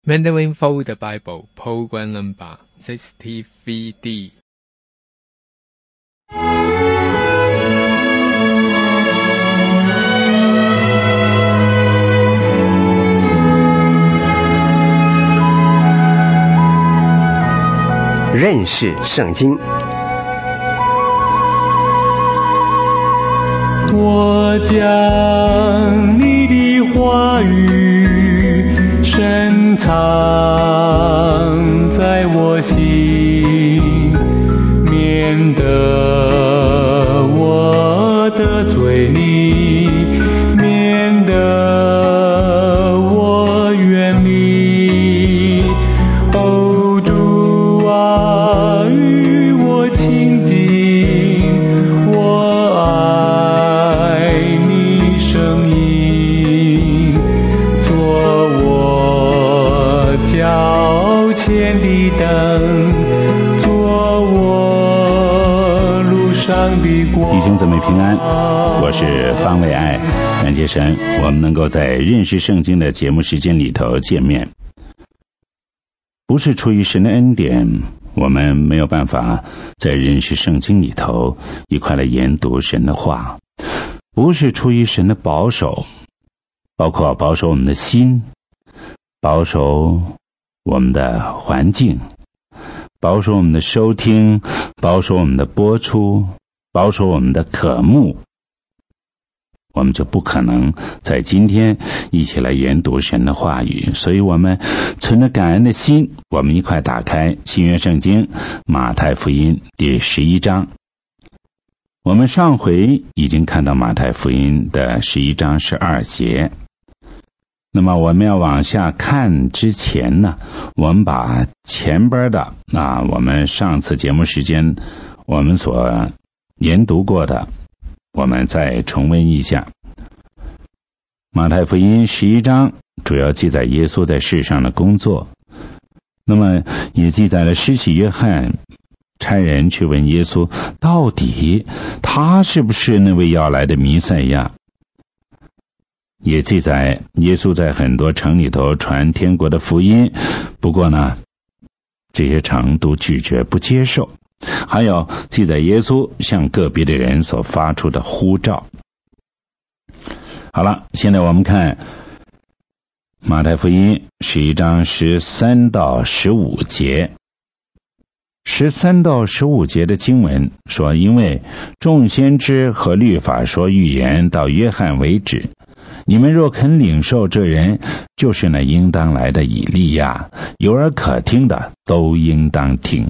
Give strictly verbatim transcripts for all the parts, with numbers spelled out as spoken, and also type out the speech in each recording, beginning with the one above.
Mandarin Folder Bible Program Number sixty-three D。 认识圣经。 我将你的话语深藏在我心，免得我得罪你，免得我远离。哦，主啊，与我亲近，我爱你声音，做我脚前的灯，做我路上的光。 弟兄姊妹平安，我是方伟爱，感谢神，我们能够在认识圣经的节目时间里头见面。不是出于神的恩典，我们没有办法在认识圣经里头一块来研读神的话，不是出于神的保守，包括保守我们的心，保守我们的环境，保守我们的收听，保守我们的播出，保守我们的渴慕，我们就不可能在今天一起来研读神的话语。所以我们存着感恩的心，我们一块打开新约圣经马太福音第十一章。我们上回已经看到马太福音的十一章十二节，那么我们要往下看之前呢，我们把前边的啊，我们上次节目时间我们所研读过的，我们再重温一下。马太福音十一章主要记载耶稣在世上的工作，那么也记载了施洗约翰差人去问耶稣，到底他是不是那位要来的弥赛亚，也记载耶稣在很多城里头传天国的福音，不过呢这些城都拒绝不接受，还有记载耶稣向个别的人所发出的呼召。好了，现在我们看马太福音十一章十三到十五节。十三到十五节的经文说，因为众先知和律法说预言到约翰为止，你们若肯领受这人，就是那应当来的以利亚，有耳可听的都应当听。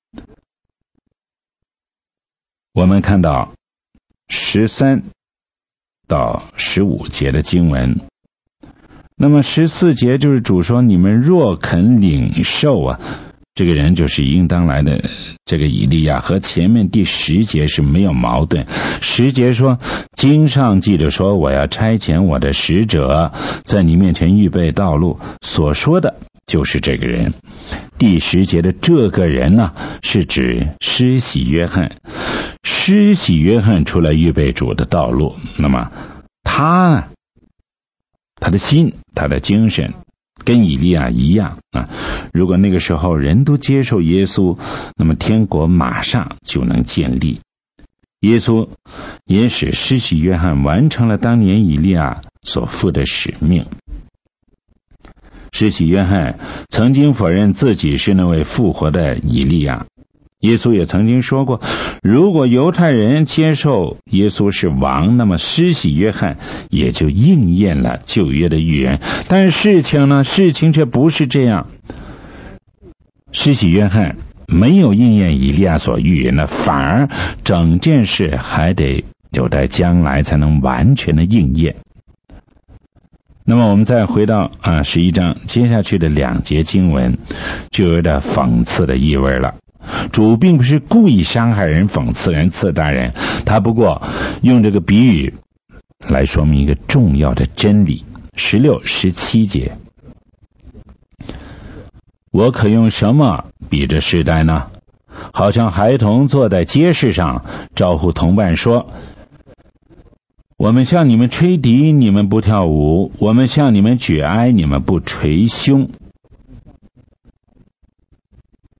我们看到十三到十五节的经文，那么十四节就是主说你们若肯领受啊，这个人就是应当来的这个以利亚，和前面第十节是没有矛盾。十节说经上记着说，我要差遣我的使者在你面前预备道路，所说的就是这个人。第十节的这个人呢，是指施洗约翰。施洗约翰出来预备主的道路，那么他他的心，他的精神跟以利亚一样啊。如果那个时候人都接受耶稣，那么天国马上就能建立。耶稣也使施洗约翰完成了当年以利亚所负的使命。施洗约翰曾经否认自己是那位复活的以利亚，耶稣也曾经说过，如果犹太人接受耶稣是王，那么施洗约翰也就应验了旧约的预言。但是事情呢，事情却不是这样。施洗约翰没有应验以利亚所预言的，反而整件事还得留待将来才能完全的应验。那么我们再回到啊十一章接下去的两节经文，就有点讽刺的意味了。主并不是故意伤害人、讽刺人、刺大人，他不过用这个比喻来说明一个重要的真理。十六、十七节，我可用什么比这世代呢？好像孩童坐在街市上，招呼同伴说，我们向你们吹笛，你们不跳舞；我们向你们举哀，你们不捶胸。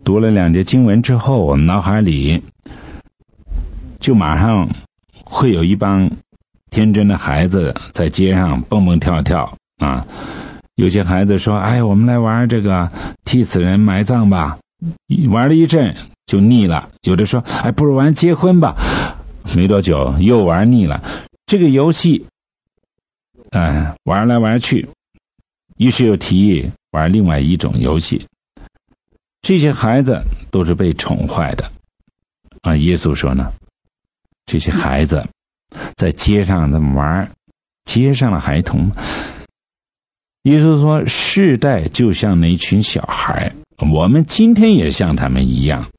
读了两节经文之后，我们脑海里就马上会有一帮天真的孩子在街上蹦蹦跳跳啊。有些孩子说，哎，我们来玩这个替死人埋葬吧，玩了一阵就腻了。有的说，哎，不如玩结婚吧，没多久又玩腻了。这个游戏哎，玩来玩去，于是又提议玩另外一种游戏。这些孩子都是被宠坏的啊。耶稣说呢，这些孩子在街上这么玩，街上的孩童，耶稣说世代就像那群小孩，我们今天也像他们一样。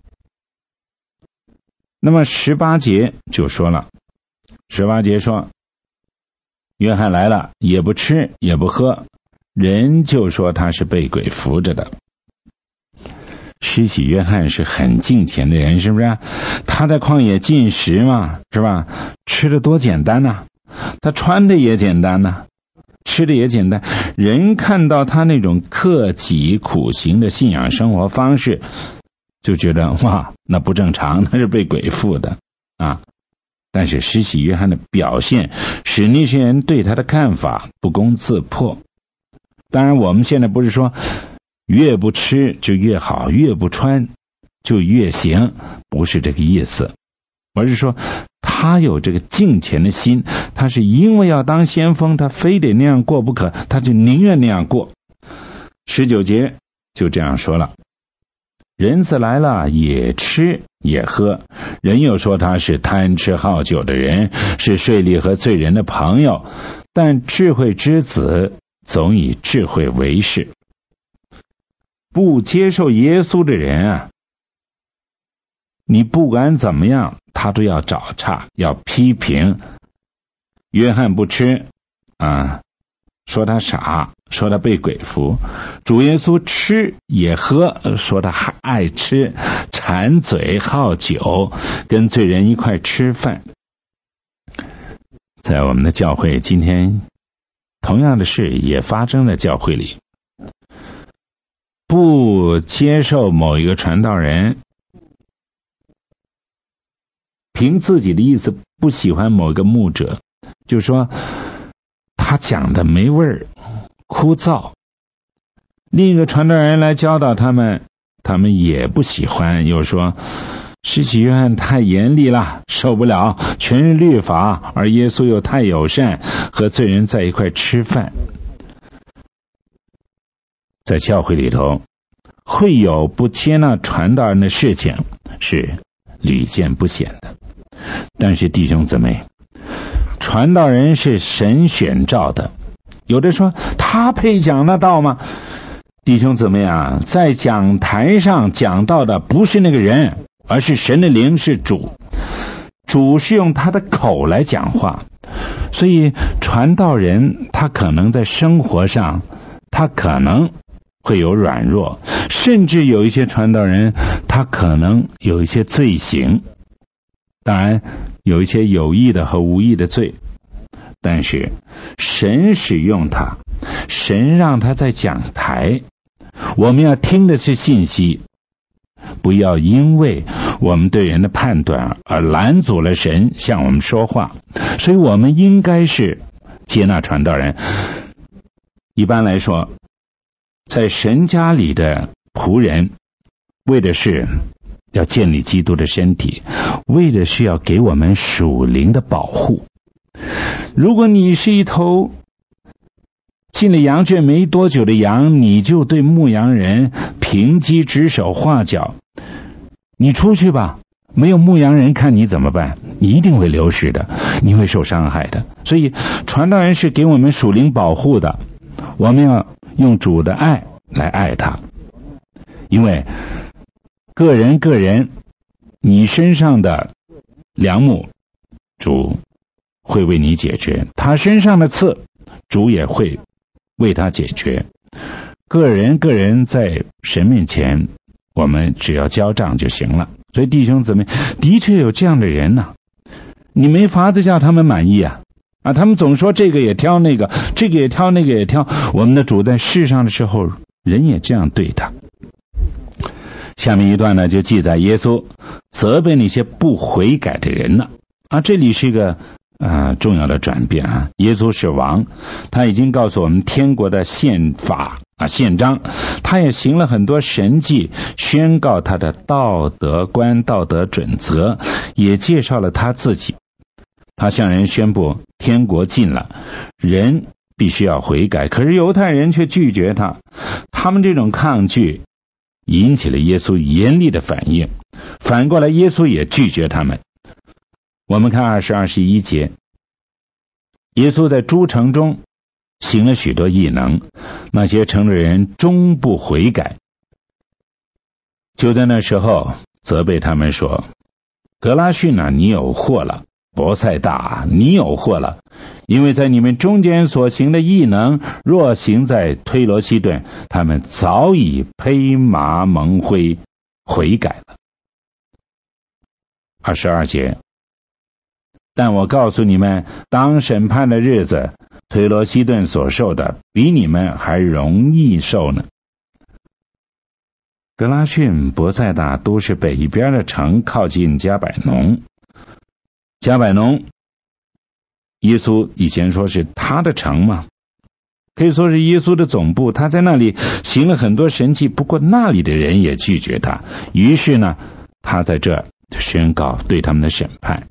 那么十八节就说了，十八节说，约翰来了，也不吃也不喝，人就说他是被鬼附着的。施洗约翰是很敬虔的人，是不是？他在旷野禁食嘛，是吧？吃的多简单啊，他穿的也简单啊，吃的也简单。人看到他那种克己苦行的信仰生活方式，就觉得哇，那不正常，那是被鬼附的啊。但是施洗约翰的表现使那些人对他的看法不攻自破。当然我们现在不是说越不吃就越好，越不穿就越行，不是这个意思，而是说他有这个敬虔的心，他是因为要当先锋，他非得那样过不可，他就宁愿那样过。十九节就这样说了，人子来了，也吃也喝，人又说他是贪吃好酒的人，是税吏和罪人的朋友，但智慧之子总以智慧为事。不接受耶稣的人啊，你不管怎么样他都要找茬，要批评。约翰不吃啊，说他傻，说他被鬼附。主耶稣吃也喝，说他还爱吃，馋嘴好酒，跟罪人一块吃饭。在我们的教会今天同样的事也发生在教会里，不接受某一个传道人，凭自己的意思不喜欢某一个牧者，就说他讲的没味儿，枯燥。另一个传道人来教导他们，他们也不喜欢，又说施洗约翰太严厉了，受不了，全是律法，而耶稣又太友善，和罪人在一块吃饭。在教会里头会有不接纳传道人的事情，是屡见不鲜的。但是弟兄姊妹，传道人是神选召的，有的说他配讲那道吗？弟兄姊妹啊，在讲台上讲道的不是那个人，而是神的灵，是主。主是用他的口来讲话，所以传道人他可能在生活上他可能会有软弱，甚至有一些传道人他可能有一些罪行，当然有一些有意的和无意的罪，但是神使用他，神让他在讲台，我们要听的是信息，不要因为我们对人的判断而拦阻了神向我们说话。所以我们应该是接纳传道人。一般来说，在神家里的仆人为的是要建立基督的身体，为的是要给我们属灵的保护。如果你是一头进了羊圈没多久的羊，你就对牧羊人凭机指手画脚，你出去吧，没有牧羊人看你怎么办？你一定会流失的，你会受伤害的。所以传道人是给我们属灵保护的，我们要用主的爱来爱他。因为个人个人你身上的梁木，主会为你解决，他身上的刺，主也会为他解决。个人个人在神面前，我们只要交账就行了。所以弟兄姊妹，的确有这样的人呢、啊，你没法子叫他们满意啊啊！他们总说这个也挑那个，这个也挑那个也挑。我们的主在世上的时候，人也这样对他。 下面一段呢，就记载耶稣责备那些不悔改的人了啊，这里是一个啊重要的转变啊。耶稣是王，他已经告诉我们天国的宪法啊宪章，他也行了很多神迹，宣告他的道德观、道德准则，也介绍了他自己。他向人宣布天国近了，人必须要悔改，可是犹太人却拒绝他，他们这种抗拒引起了耶稣严厉的反应，反过来耶稣也拒绝他们。我们看二十二十一节，耶稣在诸城中行了许多异能，那些城的人终不悔改，就在那时候责备他们说，格拉逊啊，你有祸了，伯赛大啊，你有祸了，因为在你们中间所行的异能，若行在推罗西顿，他们早已披麻蒙灰悔改了。二十二节，但我告诉你们，当审判的日子，推罗西顿所受的比你们还容易受呢。格拉逊、伯赛大都是北边的城，靠近加百农。加百农，耶稣以前说是他的城嘛，可以说是耶稣的总部，他在那里行了很多神迹，不过那里的人也拒绝他，于是呢，他在这宣告对他们的审判。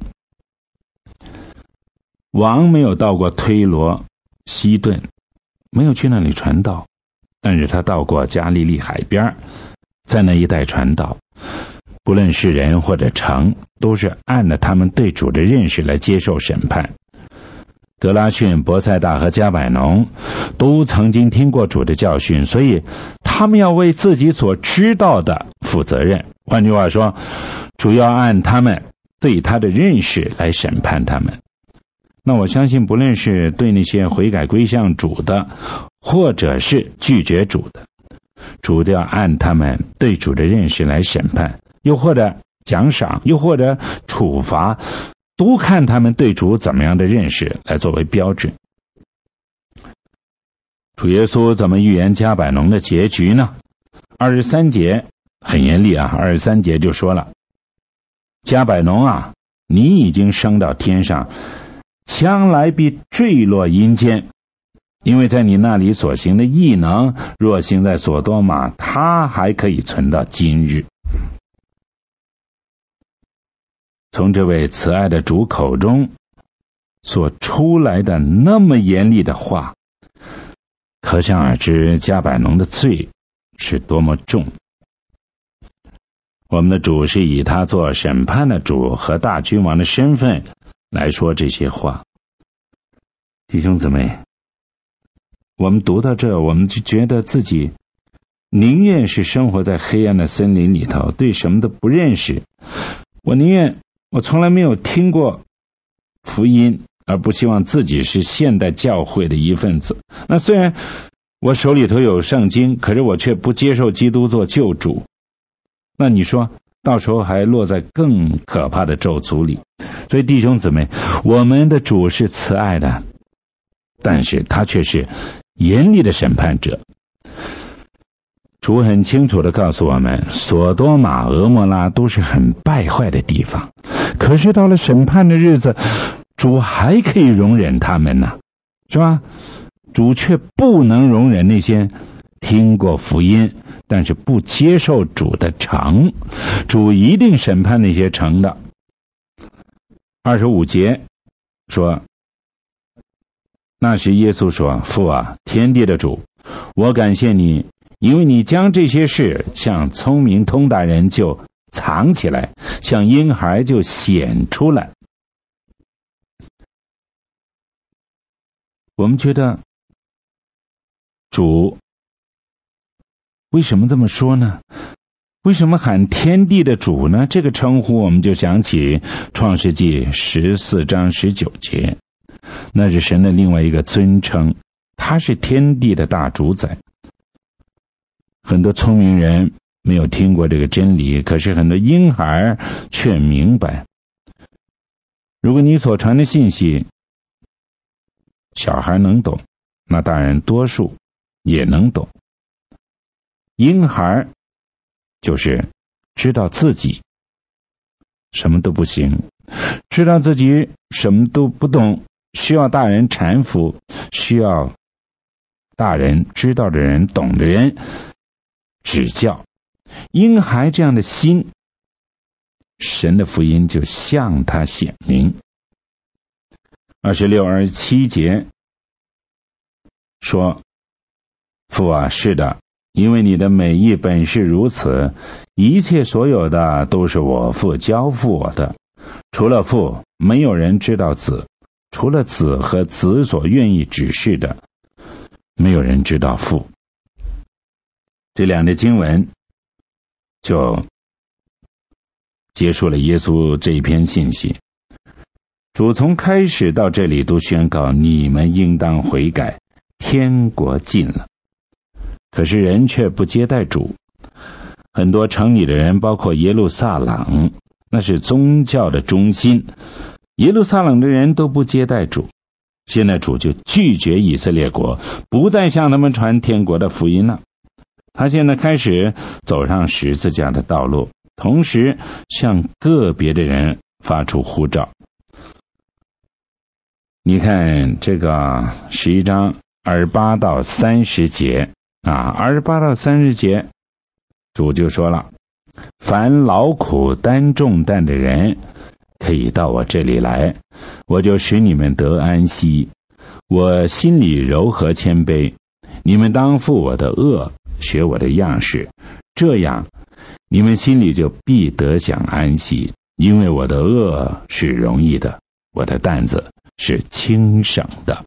王没有到过推罗西顿，没有去那里传道，但是他到过加利利海边，在那一带传道。不论是人或者城，都是按着他们对主的认识来接受审判。格拉逊、伯赛大和加百农都曾经听过主的教训，所以他们要为自己所知道的负责任。换句话说，主要按他们对他的认识来审判他们。那我相信，不论是对那些悔改归向主的，或者是拒绝主的，主都要按他们对主的认识来审判，又或者奖赏，又或者处罚，都看他们对主怎么样的认识来作为标准。主耶稣怎么预言加百农的结局呢？二十三节很严厉啊，二十三节就说了，加百农啊，你已经升到天上，将来必坠落阴间，因为在你那里所行的异能，若行在所多玛，他还可以存到今日。从这位慈爱的主口中所出来的那么严厉的话，可想而知加百农的罪是多么重。我们的主是以他做审判的主和大君王的身份来说这些话。弟兄姊妹，我们读到这，我们就觉得自己宁愿是生活在黑暗的森林里头，对什么都不认识，我宁愿我从来没有听过福音，而不希望自己是现代教会的一份子。那虽然我手里头有圣经，可是我却不接受基督做救主，那你说到时候还落在更可怕的咒诅里。所以弟兄姊妹，我们的主是慈爱的，但是他却是严厉的审判者。主很清楚地告诉我们，索多玛、俄摩拉都是很败坏的地方，可是到了审判的日子，主还可以容忍他们呢，是吧？主却不能容忍那些听过福音但是不接受主的城，主一定审判那些城的。二十五节说，那时耶稣说，父啊，天地的主，我感谢你，因为你将这些事向聪明通达人就藏起来，向婴孩就显出来。我们觉得主为什么这么说呢？为什么喊天地的主呢？这个称呼我们就想起创世纪十四章十九节，那是神的另外一个尊称，他是天地的大主宰。很多聪明人没有听过这个真理，可是很多婴孩却明白。如果你所传的信息小孩能懂，那大人多数也能懂。婴孩就是知道自己什么都不行，知道自己什么都不懂，需要大人搀扶，需要大人知道的人、懂的人指教。婴孩这样的心，神的福音就向他显明。二十六、二十七节说，父啊，是的，因为你的美意本是如此，一切所有的都是我父交付我的，除了父，没有人知道子，除了子和子所愿意指示的，没有人知道父。这两个经文就结束了耶稣这一篇信息。主从开始到这里都宣告，你们应当悔改，天国近了。可是人却不接待主，很多城里的人，包括耶路撒冷，那是宗教的中心，耶路撒冷的人都不接待主。现在主就拒绝以色列国，不再向他们传天国的福音了。他现在开始走上十字架的道路，同时向个别的人发出呼召。你看这个十一章二十八到三十节啊，二十八到三十节，主就说了：凡劳苦担重担的人，可以到我这里来，我就使你们得安息。我心里柔和谦卑，你们当负我的恶，学我的样式，这样你们心里就必得享安息。因为我的恶是容易的，我的担子是轻省的。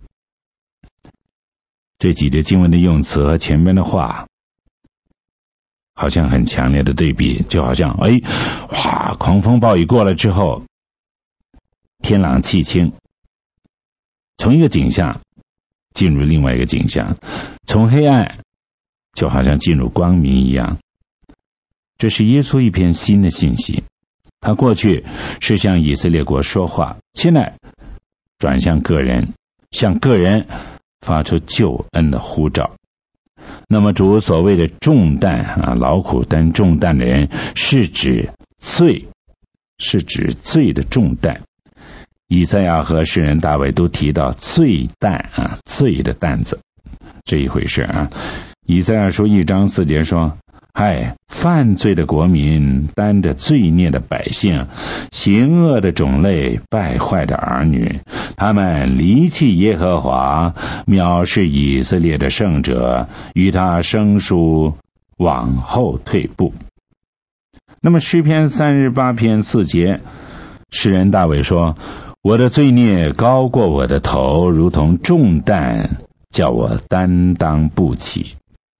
这几节经文的用词和前面的话好像很强烈的对比，就好像哎，哇，狂风暴雨过了之后，天朗气清，从一个景象进入另外一个景象，从黑暗就好像进入光明一样。这是耶稣一篇新的信息，他过去是向以色列国说话，现在转向个人，向个人发出救恩的呼召。那么主所谓的重担啊，劳苦担重担的人，是指罪，是指罪的重担。以赛亚和诗人大卫都提到罪担啊，罪的担子这一回事啊。以赛亚书一章四节说：嗨，犯罪的国民，担着罪孽的百姓，行恶的种类，败坏的儿女，他们离弃耶和华，藐视以色列的圣者，与他生疏，往后退步。那么诗篇三十八篇四节，诗人大卫说：我的罪孽高过我的头，如同重担，叫我担当不起。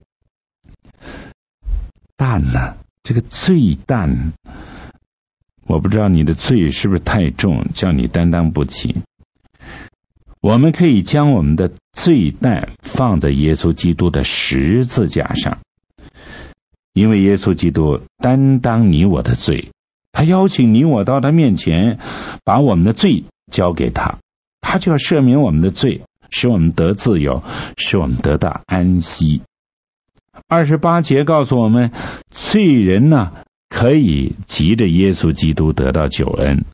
担呢，这个罪担，我不知道你的罪是不是太重，叫你担当不起。我们可以将我们的罪担放在耶稣基督的十字架上，因为耶稣基督担当你我的罪，他邀请你我到他面前，把我们的罪交给他，他就要赦免我们的罪，使我们得自由，使我们得到安息。二十八节告诉我们，罪人呢可以藉着耶稣基督得到救恩。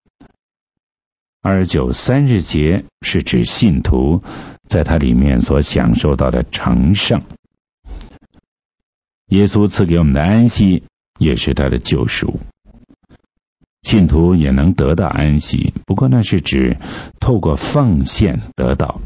二十九、三十节是指信徒在他里面所享受到的成圣。耶稣赐给我们的安息也是他的救赎，信徒也能得到安息，不过那是指透过奉献得到。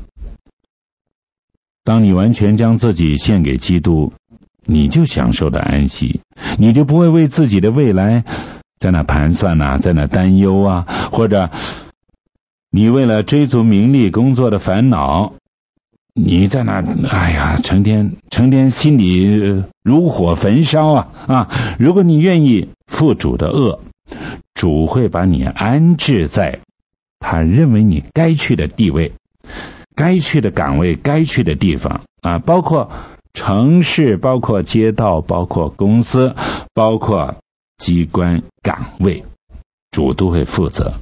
当你完全将自己献给基督，你就享受了安息，你就不会为自己的未来在那盘算啊，在那担忧啊，或者你为了追逐名利工作的烦恼，你在那哎呀，成天成天心里如火焚烧啊啊！如果你愿意负主的恶，主会把你安置在他认为你该去的地位，该去的岗位，该去的地方啊，包括城市，包括街道，包括公司，包括机关岗位，主都会负责。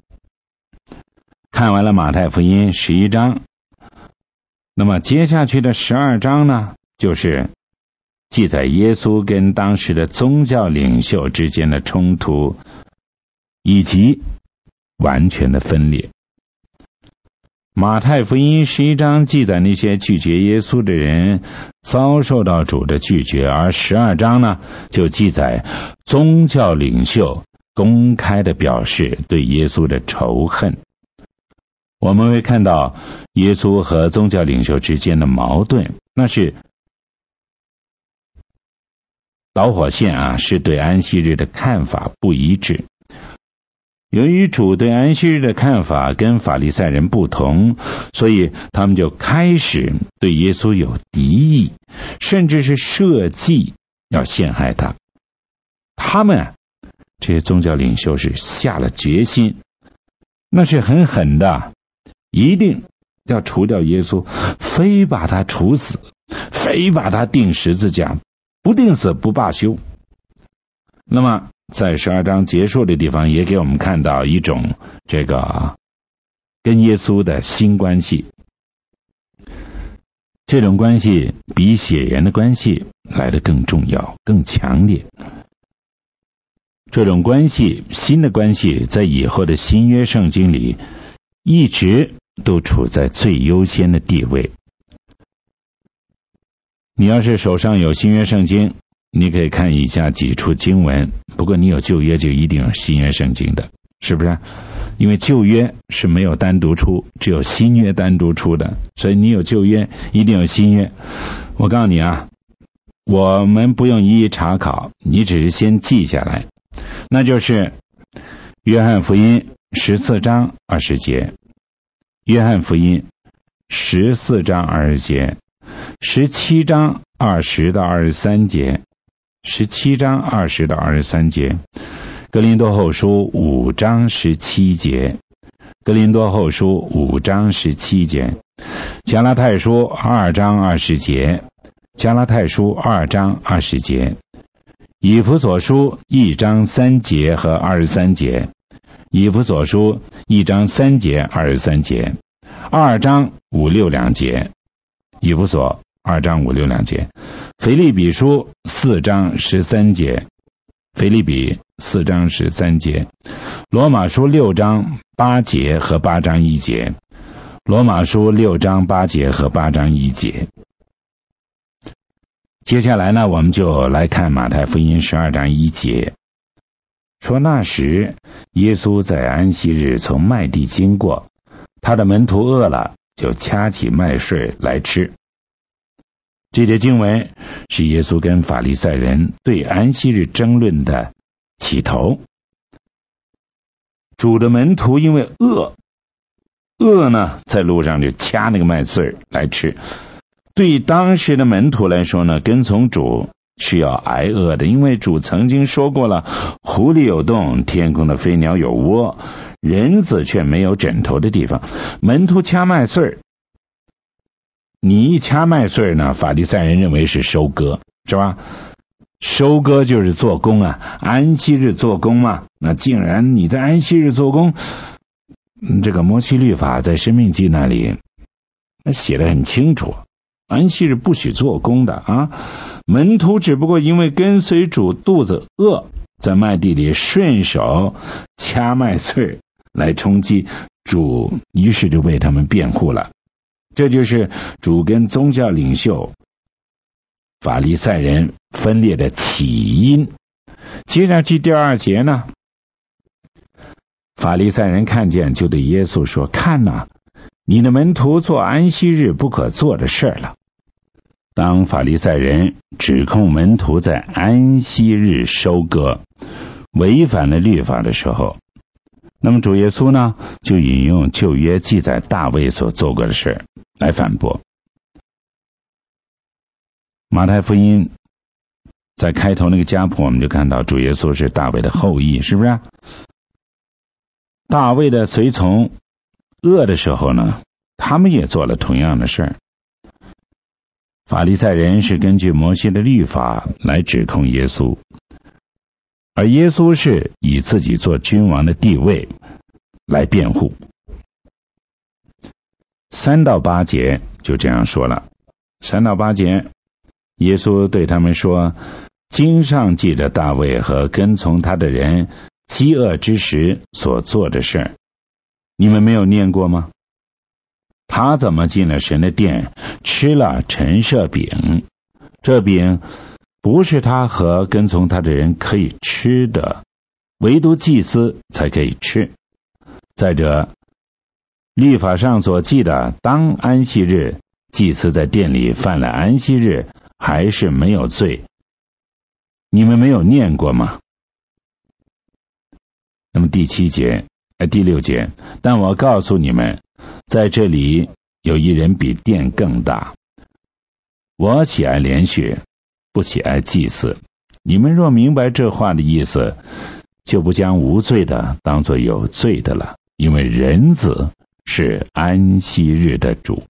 看完了马太福音十一章，那么接下去的十二章呢，就是记载耶稣跟当时的宗教领袖之间的冲突，以及完全的分裂。马太福音十一章记载那些拒绝耶稣的人遭受到主的拒绝，而十二章呢，就记载宗教领袖公开的表示对耶稣的仇恨。我们会看到耶稣和宗教领袖之间的矛盾，那是导火线啊，是对安息日的看法不一致。由于主对安息日的看法跟法利赛人不同，所以他们就开始对耶稣有敌意，甚至是设计要陷害他。他们这些宗教领袖是下了决心，那是很狠的，一定要除掉耶稣，非把他处死，非把他钉十字架，不钉死不罢休。那么在十二章结束的地方也给我们看到一种这个跟耶稣的新关系，这种关系比血缘的关系来得更重要更强烈。这种关系，新的关系，在以后的新约圣经里一直都处在最优先的地位。你要是手上有新约圣经，你可以看以下几处经文，不过你有旧约就一定有新约圣经的，是不是？因为旧约是没有单独出，只有新约单独出的，所以你有旧约一定有新约。我告诉你啊，我们不用一一查考，你只是先记下来，那就是约翰福音十四章二十节，约翰福音十四章二十节，十七章二十到二十三节，十七章二十到二十三节，哥林多后书五章十七节，哥林多后书五章十七节，加拉太书二章二十节，加拉太书二章二十节，以弗所书一章三节和二十三节，以弗所书一章三节二十三节，二章五六两节，以弗所二章五六两节，腓立比书四章十三节，腓立比四章十三节，罗马书六章八节和八章一节，罗马书六章八节和八章一节。接下来呢，我们就来看马太福音十二章一节，说那时耶稣在安息日从麦地经过，他的门徒饿了，就掐起麦穗来吃。这节经文是耶稣跟法利赛人对安息日争论的起头。主的门徒因为饿，饿呢，在路上就掐那个麦穗来吃。对当时的门徒来说呢，跟从主是要挨饿的，因为主曾经说过了，狐狸有洞，天空的飞鸟有窝，人子却没有枕头的地方。门徒掐麦穗，你一掐麦穗呢，法利赛人认为是收割，是吧？收割就是做工啊，安息日做工嘛。那竟然你在安息日做工，这个摩西律法在申命记那里那写得很清楚，安息日不许做工的啊。门徒只不过因为跟随主肚子饿，在麦地里顺手掐麦穗来充饥，主于是就为他们辩护了。这就是主跟宗教领袖法利赛人分裂的起因。接下去第二节呢，法利赛人看见，就对耶稣说，看哪，你的门徒做安息日不可做的事了。当法利赛人指控门徒在安息日收割，违反了律法的时候，那么主耶稣呢，就引用旧约记载大卫所做过的事来反驳。马太福音在开头那个家谱，我们就看到主耶稣是大卫的后裔，是不是？大卫的随从饿的时候呢，他们也做了同样的事。法利赛人是根据摩西的律法来指控耶稣，而耶稣是以自己做君王的地位来辩护。三到八节就这样说了，三到八节， 耶稣对他们说，经上记着大卫和跟从他的人饥饿之时所做的事儿，你们没有念过吗？他怎么进了神的殿，吃了陈设饼？这饼不是他和跟从他的人可以吃的，唯独祭司才可以吃。再者，律法上所记的，当安息日，祭司在殿里犯了安息日，还是没有罪。你们没有念过吗？那么第七节、呃、第六节，但我告诉你们，在这里有一人比殿更大。我喜爱连续，不喜爱祭祀。你们若明白这话的意思，就不将无罪的当作有罪的了，因为人子是安息日的主。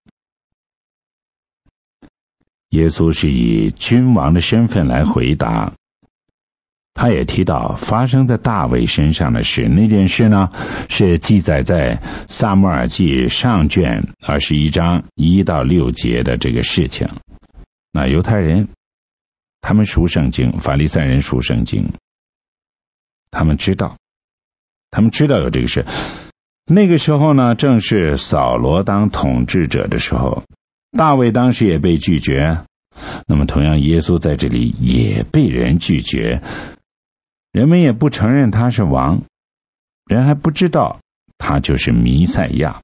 耶稣是以君王的身份来回答，他也提到发生在大卫身上的事。那件事呢，是记载在撒母耳记上卷二十一章一到六节的这个事情。那犹太人他们属圣经，法利赛人属圣经，他们知道他们知道有这个事。那个时候呢，正是扫罗当统治者的时候，大卫当时也被拒绝，那么同样耶稣在这里也被人拒绝，人们也不承认他是王，人还不知道他就是弥赛亚。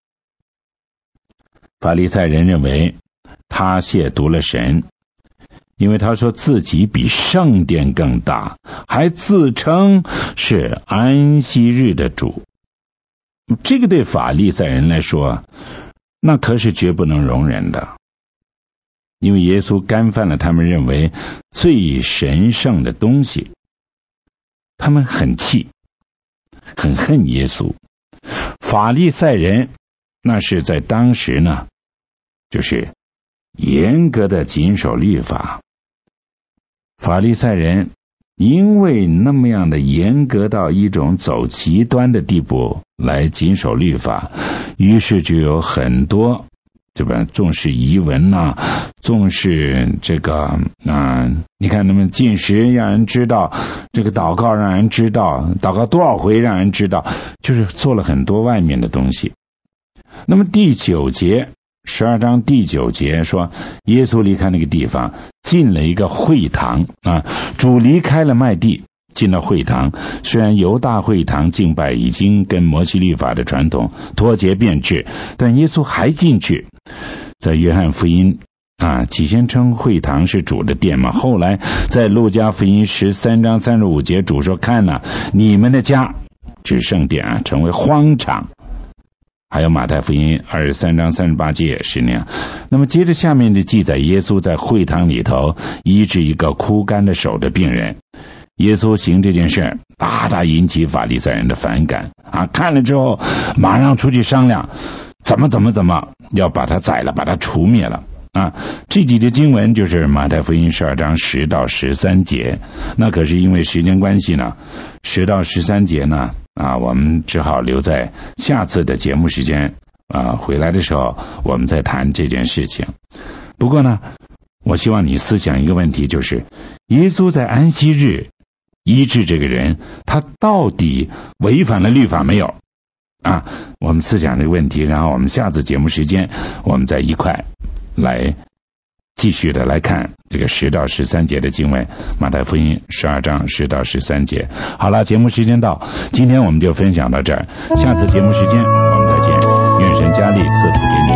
法利赛人认为他亵渎了神，因为他说自己比圣殿更大，还自称是安息日的主。这个对法利赛人来说，那可是绝不能容忍的，因为耶稣干犯了他们认为最神圣的东西。他们很气，很恨耶稣。法利赛人那是在当时呢，就是严格的谨守律法。法利赛人因为那么样的严格到一种走极端的地步来谨守律法，于是就有很多对吧，重视仪文呐、啊，重视这个啊、呃，你看他们进食让人知道，这个祷告让人知道，祷告多少回让人知道，就是做了很多外面的东西。那么第九节十二章第九节说，耶稣离开那个地方，进了一个会堂啊，主离开了麦地，进了会堂。虽然犹大会堂敬拜已经跟摩西律法的传统脱节变质，但耶稣还进去。在约翰福音啊，起先称会堂是主的殿嘛，后来在路加福音十三章三十五节，主说看了、啊、你们的家指圣殿啊，成为荒场。还有马太福音二十三章三十八节也是那样。那么接着下面的记载，耶稣在会堂里头医治一个枯干的手的病人。耶稣行这件事大大引起法利赛人的反感啊！看了之后马上出去商量，怎么怎么怎么要把他宰了，把他除灭了啊！这几节经文就是马太福音十二章十到十三节。那可是因为时间关系呢，十到十三节呢啊，我们只好留在下次的节目时间啊，回来的时候我们再谈这件事情。不过呢，我希望你思想一个问题，就是耶稣在安息日医治这个人，他到底违反了律法没有啊？我们思想这个问题，然后我们下次节目时间我们再一块来继续的来看这个十到十三节的经文，马太福音十二章十到十三节。好了，节目时间到，今天我们就分享到这儿，下次节目时间我们再见，愿神加力赐福给你。